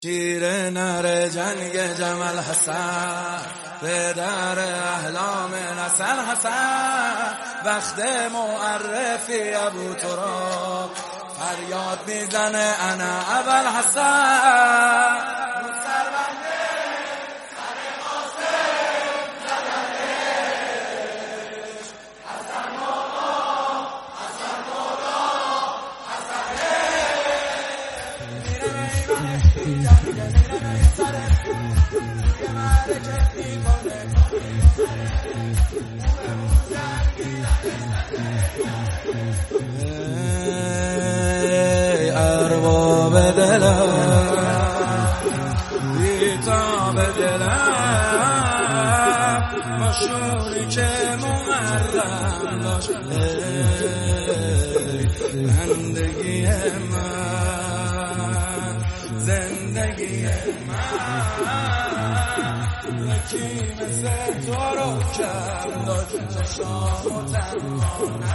شیر نر جنگ جمل حسن به در احلام نصر حسن وقت معرفی ابو تراب فریاد میزنه انا ابل حسن ارباب دلم بیتاب دلم مشوری که محرم داشت زندگی من زندگی من یکی مثل تو رو کم داشت چشام و تنها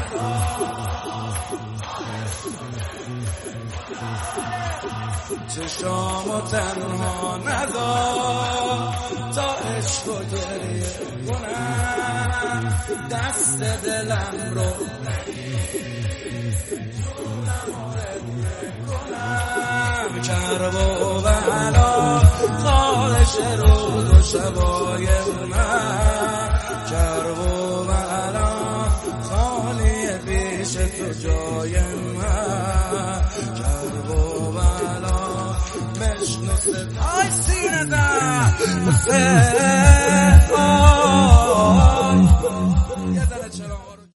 چشام و تنها ندار تا عشق و گریه کنم دست دلم رو کنم کرب و بلا خواهش روز و شبای من کرب و بلا خالی پیش تو جای من کرب و بلا مشنو صدای سینه در